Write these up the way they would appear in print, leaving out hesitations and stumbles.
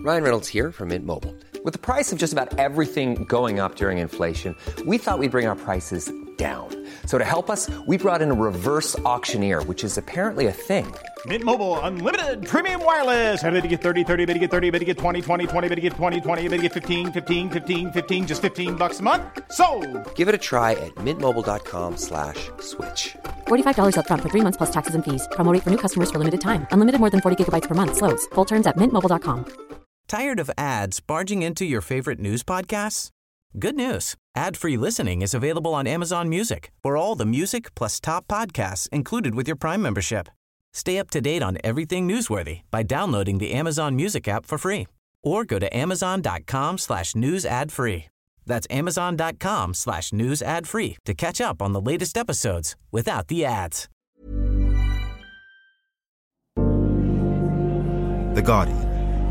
Ryan Reynolds here from Mint Mobile. With the price of just about everything going up during inflation, we thought we'd bring our prices down. So to help us, we brought in a reverse auctioneer, which is apparently a thing. Mint Mobile Unlimited Premium Wireless. How to get 30, 30, bit to get 30, bit to get 20, 20, 20, bit to get 20, 20, bit to get 15, 15, 15, 15, just $15 a month? Sold! Give it a try at mintmobile.com/switch. $45 up front for 3 months plus taxes and fees. Promo rate for new customers for limited time. Unlimited more than 40 gigabytes per month. Slows full terms at mintmobile.com. Tired of ads barging into your favorite news podcasts? Good news. Ad-free listening is available on Amazon Music for all the music plus top podcasts included with your Prime membership. Stay up to date on everything newsworthy by downloading the Amazon Music app for free or go to amazon.com/news ad free. That's amazon.com/news ad free to catch up on the latest episodes without the ads. The Guardian.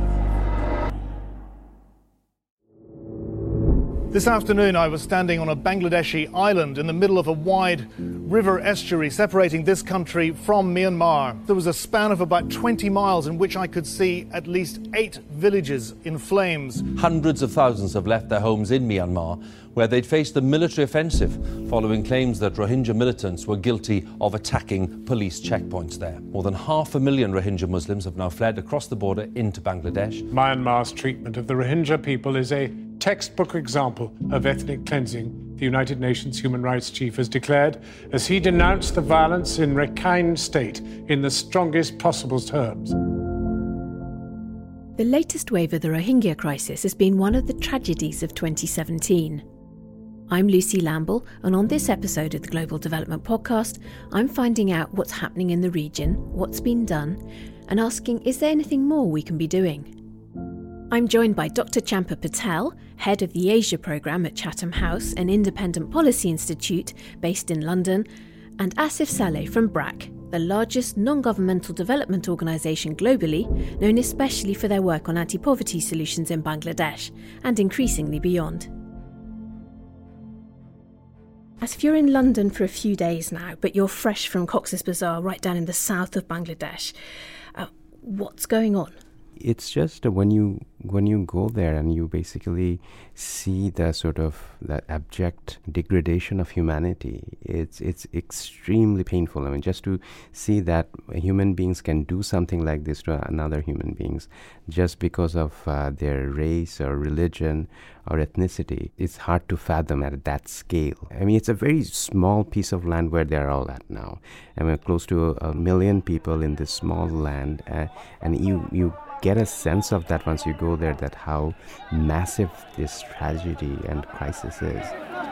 This afternoon, I was standing on a Bangladeshi island in the middle of a wide river estuary separating this country from Myanmar. There was a span of about 20 miles in which I could see at least 8 villages in flames. Hundreds of thousands have left their homes in Myanmar, where they'd faced a military offensive following claims that Rohingya militants were guilty of attacking police checkpoints there. More than 500,000 Rohingya Muslims have now fled across the border into Bangladesh. Myanmar's treatment of the Rohingya people is a textbook example of ethnic cleansing, the United Nations Human Rights Chief has declared, as he denounced the violence in Rakhine State in the strongest possible terms. The latest wave of the Rohingya crisis has been one of the tragedies of 2017. I'm Lucy Lamble, and on this episode of the Global Development Podcast, I'm finding out what's happening in the region, what's been done, and asking, is there anything more we can be doing? I'm joined by Dr. Champa Patel, head of the Asia Programme at Chatham House, an independent policy institute based in London, and Asif Saleh from BRAC, the largest non-governmental development organisation globally, known especially for their work on anti-poverty solutions in Bangladesh, and increasingly beyond. As if you're in London for a few days now, but you're fresh from Cox's Bazar, right down in the south of Bangladesh, what's going on? It's just when you go there and you basically see the sort of the abject degradation of humanity, it's extremely painful. I mean, just to see that human beings can do something like this to another human beings just because of their race or religion or ethnicity, it's hard to fathom at that scale. I mean, it's a very small piece of land where they're all at now. I mean, close to 1 million people in this small land, and you get a sense of that once you go there, that how massive this tragedy and crisis is.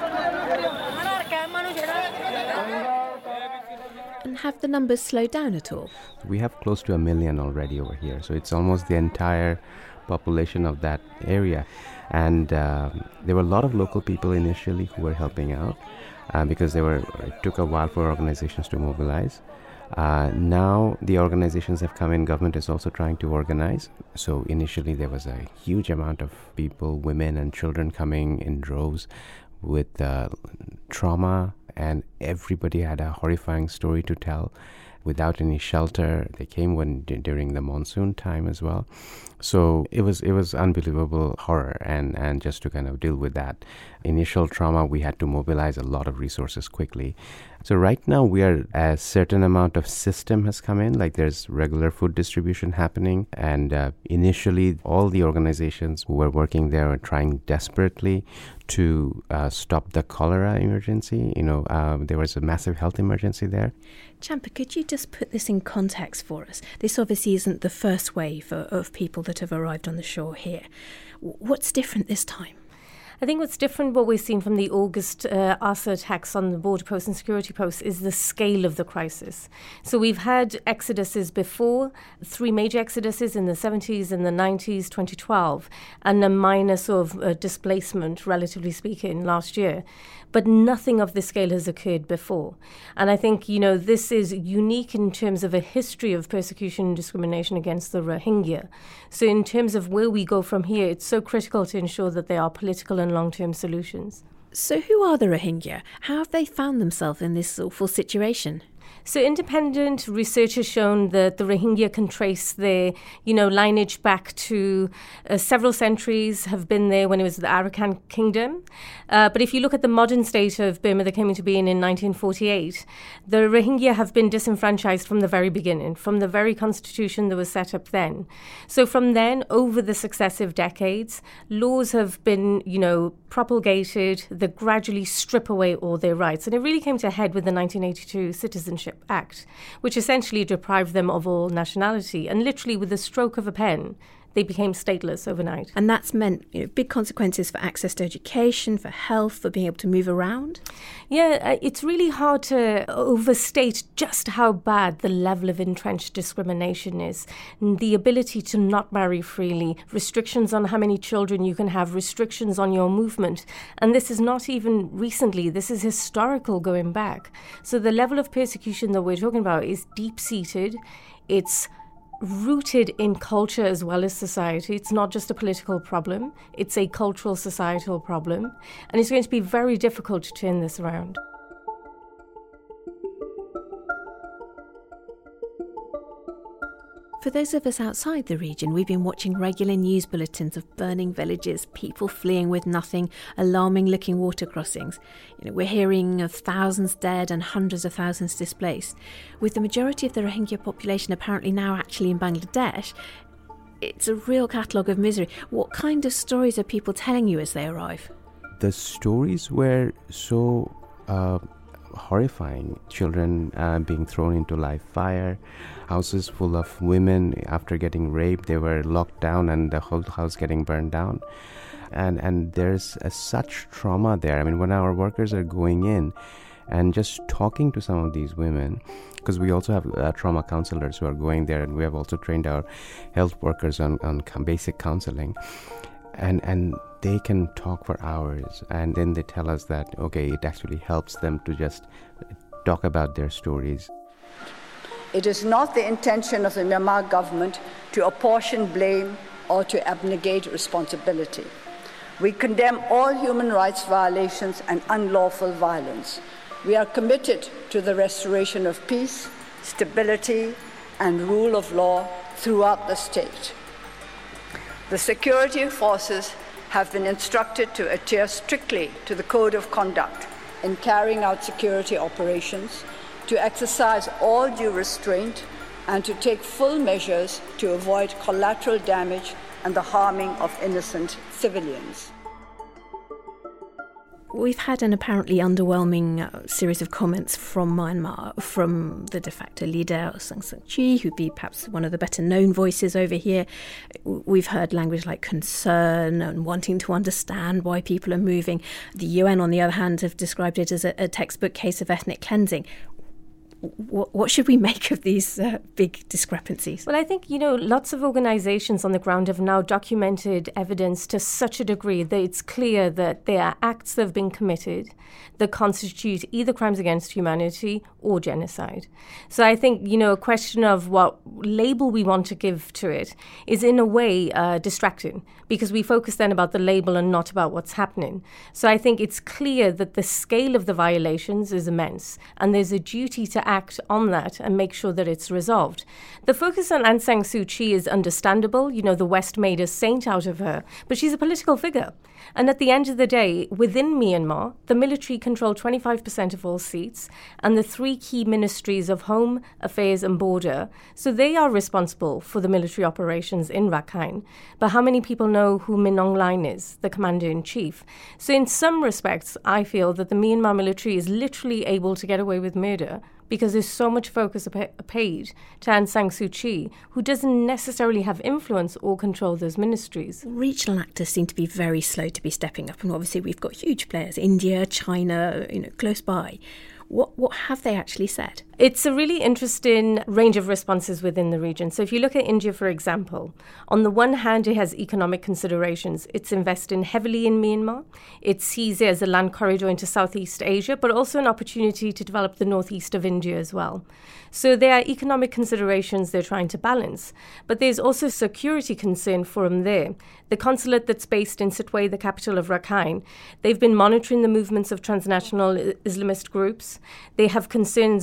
And have the numbers slowed down at all? We have close to 1 million already over here, so it's almost the entire population of that area. And there were a lot of local people initially who were helping out because it took a while for organizations to mobilize. Now the organizations have come in, government is also trying to organize. So initially there was a huge amount of people, women and children coming in droves with trauma, and everybody had a horrifying story to tell without any shelter. They came during the monsoon time as well. So it was unbelievable horror, and just to kind of deal with that initial trauma, we had to mobilize a lot of resources quickly. So right now a certain amount of system has come in, like there's regular food distribution happening, and initially all the organizations who were working there were trying desperately to stop the cholera emergency. There was a massive health emergency there. Champa, could you just put this in context for us? This obviously isn't the first wave of people that have arrived on the shore here. What's different this time? I think what's different, what we've seen from the August ARSA attacks on the border posts and security posts, is the scale of the crisis. So we've had exoduses before, 3 major exoduses in the 70s and the 90s, 2012, and a minor sort of displacement, relatively speaking, last year. But nothing of this scale has occurred before. And I think, this is unique in terms of a history of persecution and discrimination against the Rohingya. So in terms of where we go from here, it's so critical to ensure that there are political and long-term solutions. So who are the Rohingya? How have they found themselves in this awful situation? So independent research has shown that the Rohingya can trace their, lineage back to several centuries, have been there when it was the Arakan Kingdom. But if you look at the modern state of Burma that came into being in 1948, the Rohingya have been disenfranchised from the very beginning, from the very constitution that was set up then. So from then, over the successive decades, laws have been, propagated that gradually strip away all their rights. And it really came to a head with the 1982 Citizenship Act, which essentially deprived them of all nationality. And literally with the stroke of a pen, they became stateless overnight. And that's meant big consequences for access to education, for health, for being able to move around? Yeah, it's really hard to overstate just how bad the level of entrenched discrimination is. The ability to not marry freely, restrictions on how many children you can have, restrictions on your movement. And this is not even recently, this is historical going back. So the level of persecution that we're talking about is deep-seated. It's rooted in culture as well as society. It's not just a political problem, it's a cultural, societal problem. And it's going to be very difficult to turn this around. For those of us outside the region, we've been watching regular news bulletins of burning villages, people fleeing with nothing, alarming-looking water crossings. We're hearing of thousands dead and hundreds of thousands displaced. With the majority of the Rohingya population apparently now actually in Bangladesh, it's a real catalogue of misery. What kind of stories are people telling you as they arrive? The stories were so horrifying. Children being thrown into live fire, houses full of women after getting raped, they were locked down and the whole house getting burned down. And there's such trauma there. I mean, when our workers are going in and just talking to some of these women, because we also have trauma counselors who are going there, and we have also trained our health workers on basic counseling. And they can talk for hours, and then they tell us that, okay, it actually helps them to just talk about their stories. It is not the intention of the Myanmar government to apportion blame or to abnegate responsibility. We condemn all human rights violations and unlawful violence. We are committed to the restoration of peace, stability, and rule of law throughout the state. The security forces have been instructed to adhere strictly to the Code of Conduct in carrying out security operations, to exercise all due restraint, and to take full measures to avoid collateral damage and the harming of innocent civilians. We've had an apparently underwhelming series of comments from Myanmar, from the de facto leader, Aung San Suu Kyi, who'd be perhaps one of the better known voices over here. We've heard language like concern and wanting to understand why people are moving. The UN, on the other hand, have described it as a textbook case of ethnic cleansing. What should we make of these big discrepancies? Well, I think, lots of organisations on the ground have now documented evidence to such a degree that it's clear that there are acts that have been committed that constitute either crimes against humanity or genocide. So I think, a question of what label we want to give to it is in a way distracting, because we focus then about the label and not about what's happening. So I think it's clear that the scale of the violations is immense, and there's a duty to act on that and make sure that it's resolved. The focus on Aung San Suu Kyi is understandable. The West made a saint out of her, but she's a political figure. And at the end of the day, within Myanmar, the military control 25% of all seats, and the three key ministries of Home Affairs and Border. So they are responsible for the military operations in Rakhine. But how many people know who Min Aung Hlaing is, the commander-in-chief? So in some respects, I feel that the Myanmar military is literally able to get away with murder because there's so much focus paid to Aung San Suu Kyi, who doesn't necessarily have influence or control those ministries. Regional actors seem to be very slow to be stepping up, and obviously we've got huge players, India, China, close by. What have they actually said? It's a really interesting range of responses within the region. So if you look at India, for example, on the one hand, it has economic considerations. It's investing heavily in Myanmar. It sees it as a land corridor into Southeast Asia, but also an opportunity to develop the northeast of India as well. So there are economic considerations they're trying to balance. But there's also security concern for them there. The consulate that's based in Sitwe, the capital of Rakhine, they've been monitoring the movements of transnational Islamist groups. They have concerns about the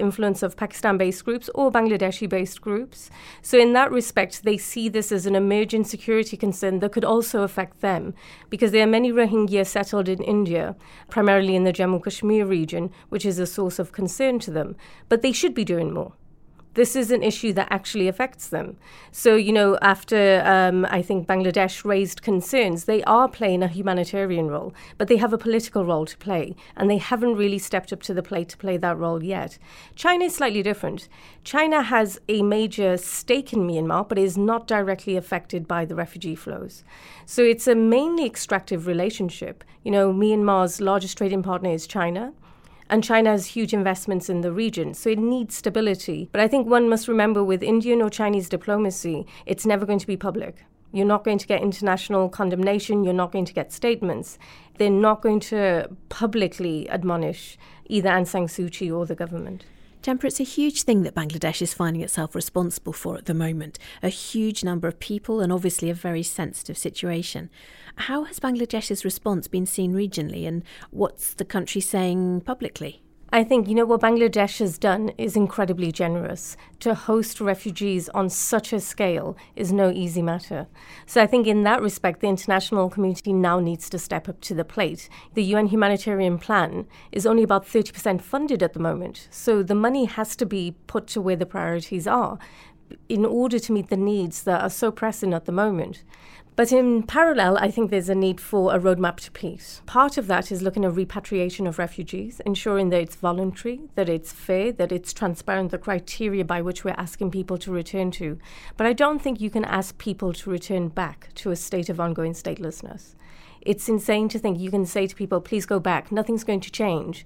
influence of Pakistan-based groups or Bangladeshi-based groups. So in that respect, they see this as an emerging security concern that could also affect them, because there are many Rohingya settled in India, primarily in the Jammu Kashmir region, which is a source of concern to them. But they should be doing more. This is an issue that actually affects them. So, after I think Bangladesh raised concerns, they are playing a humanitarian role, but they have a political role to play, and they haven't really stepped up to the plate to play that role yet. China is slightly different. China has a major stake in Myanmar, but is not directly affected by the refugee flows. So it's a mainly extractive relationship. Myanmar's largest trading partner is China. And China has huge investments in the region, so it needs stability. But I think one must remember with Indian or Chinese diplomacy, it's never going to be public. You're not going to get international condemnation. You're not going to get statements. They're not going to publicly admonish either Aung San Suu Kyi or the government. Jhampa, it's a huge thing that Bangladesh is finding itself responsible for at the moment. A huge number of people and obviously a very sensitive situation. How has Bangladesh's response been seen regionally, and what's the country saying publicly? I think, what Bangladesh has done is incredibly generous. To host refugees on such a scale is no easy matter. So I think in that respect, the international community now needs to step up to the plate. The UN humanitarian plan is only about 30% funded at the moment. So the money has to be put to where the priorities are in order to meet the needs that are so pressing at the moment. But in parallel, I think there's a need for a roadmap to peace. Part of that is looking at repatriation of refugees, ensuring that it's voluntary, that it's fair, that it's transparent, the criteria by which we're asking people to return to. But I don't think you can ask people to return back to a state of ongoing statelessness. It's insane to think you can say to people, please go back, nothing's going to change.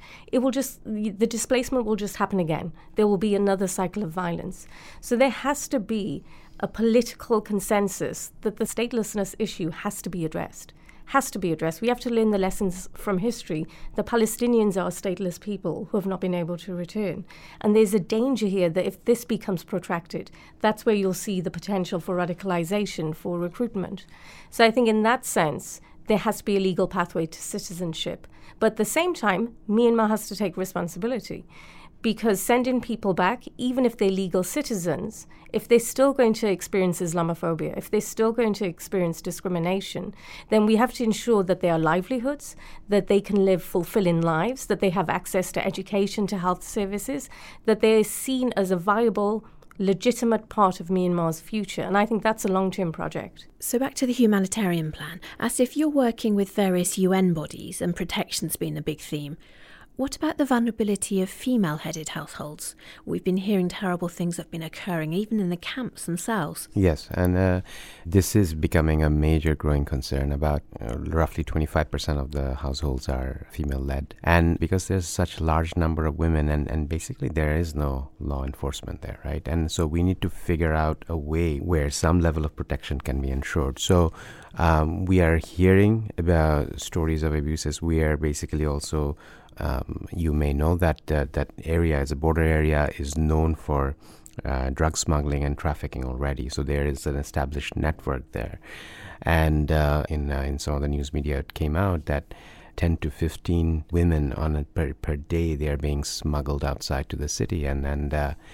The displacement will just happen again. There will be another cycle of violence. So there has to be a political consensus that the statelessness issue has to be addressed. We have to learn the lessons from history. The Palestinians are stateless people who have not been able to return. And there's a danger here that if this becomes protracted, that's where you'll see the potential for radicalization, for recruitment. So I think in that sense, there has to be a legal pathway to citizenship. But at the same time, Myanmar has to take responsibility. Because sending people back, even if they're legal citizens, if they're still going to experience Islamophobia, if they're still going to experience discrimination, then we have to ensure that there are livelihoods, that they can live fulfilling lives, that they have access to education, to health services, that they're seen as a viable, legitimate part of Myanmar's future. And I think that's a long-term project. So back to the humanitarian plan. As if you're working with various UN bodies and protection's been a big theme, what about the vulnerability of female-headed households? We've been hearing terrible things have been occurring, even in the camps themselves. Yes, and this is becoming a major growing concern. About roughly 25% of the households are female-led. And because there's such a large number of women, and basically there is no law enforcement there, right? And so we need to figure out a way where some level of protection can be ensured. So we are hearing about stories of abuses. We are basically also... you may know that that area, as a border area, is known for drug smuggling and trafficking already. So there is an established network there. And in some of the news media, it came out that 10 to 15 women per day, they are being smuggled outside to the city. And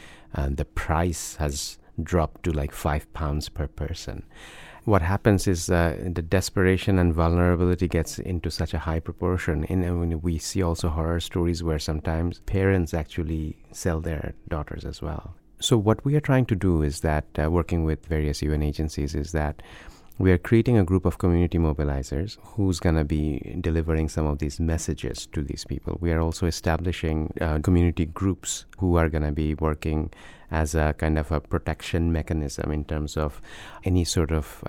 the price has dropped to like £5 per person. What happens is the desperation and vulnerability gets into such a high proportion. And we see also horror stories where sometimes parents actually sell their daughters as well. So what we are trying to do is that, working with various UN agencies, is that we are creating a group of community mobilizers who's going to be delivering some of these messages to these people. We are also establishing community groups who are going to be working as a kind of a protection mechanism in terms of any sort of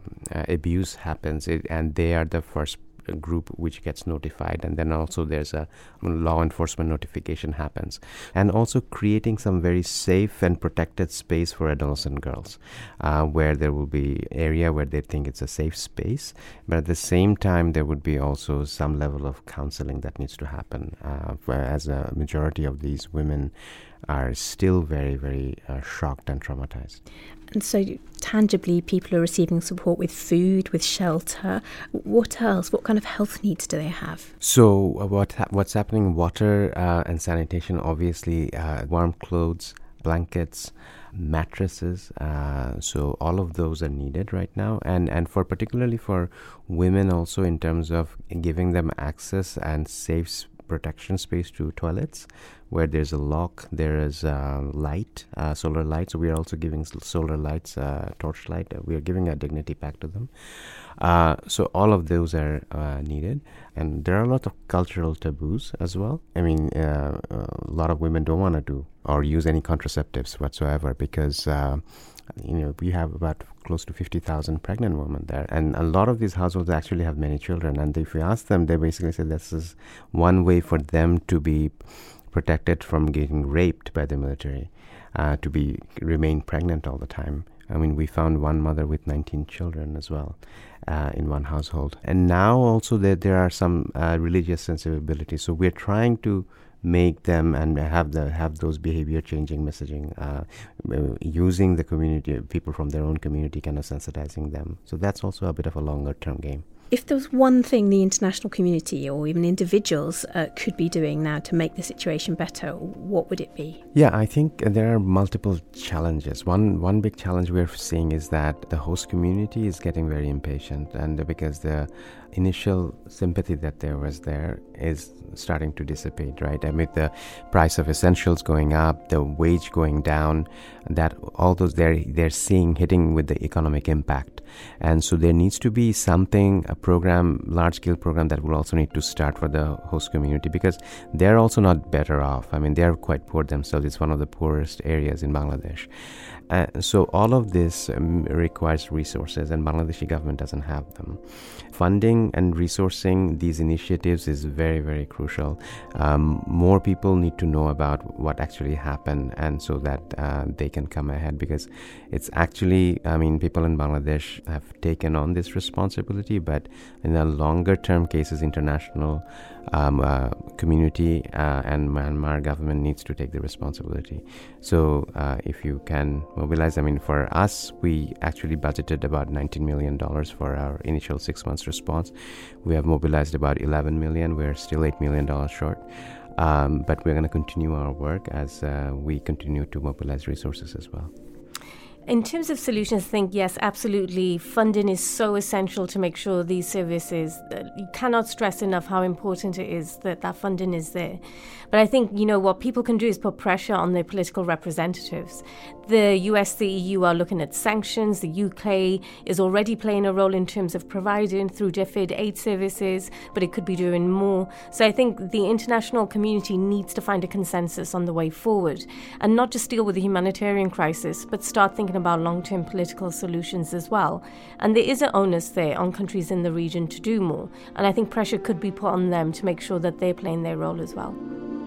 abuse happens, and they are the first group which gets notified, and then also there's a law enforcement notification happens, and also creating some very safe and protected space for adolescent girls, where there will be area where they think it's a safe space, but at the same time there would be also some level of counseling that needs to happen, as a majority of these women are still very, very shocked and traumatized. And so tangibly, people are receiving support with food, with shelter. What else? What kind of health needs do they have? So what's happening? Water and sanitation, obviously, warm clothes, blankets, mattresses. So all of those are needed right now. And for particularly for women also, in terms of giving them access and safe protection space to toilets, where there's a lock, there is light, solar light. So we are also giving solar lights, torchlight. We are giving a dignity pack to them. So all of those are needed. And there are a lot of cultural taboos as well. I mean, a lot of women don't want to do or use any contraceptives whatsoever because we have about close to 50,000 pregnant women there. And a lot of these households actually have many children. And if you ask them, they basically say this is one way for them to be protected from getting raped by the military, to remain pregnant all the time. I mean, we found one mother with 19 children as well in one household. And now also there are some religious sensibilities. So we're trying to make them and have those behavior changing messaging, using the community, people from their own community, kind of sensitizing them. So that's also a bit of a longer term game. If there was one thing the international community or even individuals could be doing now to make the situation better, what would it be? Yeah, I think there are multiple challenges. One big challenge we're seeing is that the host community is getting very impatient, and because the initial sympathy that there was there is starting to dissipate, right? I mean, the price of essentials going up, the wage going down, that all those they're seeing hitting with the economic impact. And so there needs to be something, a program, large-scale program that will also need to start for the host community, because they're also not better off. I mean, they're quite poor themselves. It's one of the poorest areas in Bangladesh. So all of this requires resources, and Bangladeshi government doesn't have them. Funding and resourcing these initiatives is very, very crucial. More people need to know about what actually happened, and so that they can come ahead, because it's actually, I mean, people in Bangladesh have taken on this responsibility, but in the longer term cases, international community and Myanmar government needs to take the responsibility. So if you can mobilize, I mean, for us, we actually budgeted about $19 million for our initial 6 months response. We have mobilized about $11 million. We're still $8 million short. But we're going to continue our work as we continue to mobilize resources as well. In terms of solutions, I think, yes, absolutely. Funding is so essential to make sure these services, you cannot stress enough how important it is that that funding is there. But I think, what people can do is put pressure on their political representatives. The US, the EU are looking at sanctions. The UK is already playing a role in terms of providing through DFID aid services, but it could be doing more. So I think the international community needs to find a consensus on the way forward and not just deal with the humanitarian crisis, but start thinking about long-term political solutions as well. And there is an onus there on countries in the region to do more. And I think pressure could be put on them to make sure that they're playing their role as well.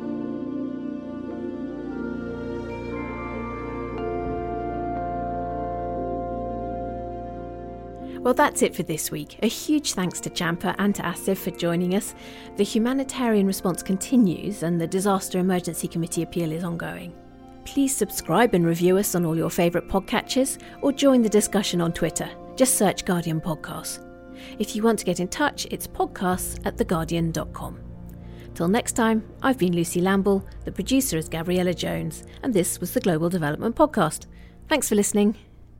Well, that's it for this week. A huge thanks to Jhampa and to Asif for joining us. The humanitarian response continues and the Disaster Emergency Committee appeal is ongoing. Please subscribe and review us on all your favourite podcatchers or join the discussion on Twitter. Just search Guardian Podcasts. If you want to get in touch, it's podcasts@theguardian.com. Till next time, I've been Lucy Lamble, the producer is Gabriella Jones, and this was the Global Development Podcast. Thanks for listening.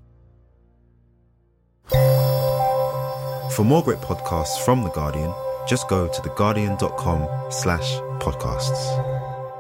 For more great podcasts from The Guardian, just go to theguardian.com/podcasts.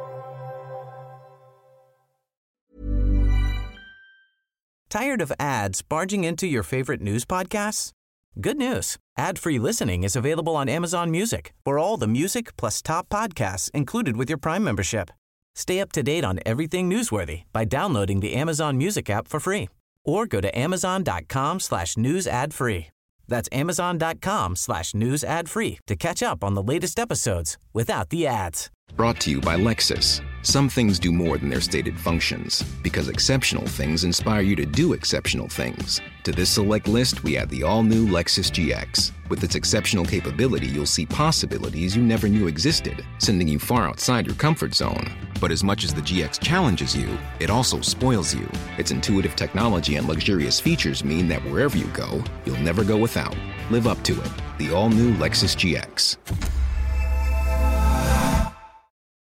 Tired of ads barging into your favorite news podcasts? Good news. Ad-free listening is available on Amazon Music for all the music plus top podcasts included with your Prime membership. Stay up to date on everything newsworthy by downloading the Amazon Music app for free or go to amazon.com/news ad free. That's amazon.com/news ad free to catch up on the latest episodes without the ads. Brought to you by Lexus. Some things do more than their stated functions, because exceptional things inspire you to do exceptional things. To this select list, we add the all-new Lexus GX. With its exceptional capability, you'll see possibilities you never knew existed, sending you far outside your comfort zone. But as much as the GX challenges you, it also spoils you. Its intuitive technology and luxurious features mean that wherever you go, you'll never go without. Live up to it. The all-new Lexus GX.